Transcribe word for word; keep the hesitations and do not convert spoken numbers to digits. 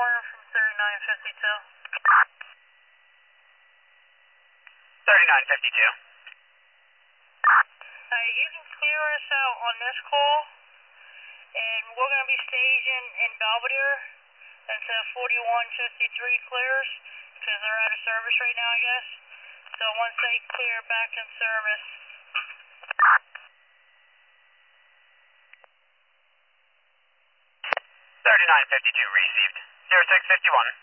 Warner from thirty-nine fifty-two. thirty-nine fifty-two. Uh, you can clear us out on this call, and we're going to be staging in Belvedere until forty-one fifty-three clears, because they're out of service right now, I guess. So once they clear back in service. thirty-nine fifty-two received. zero six fifty-one.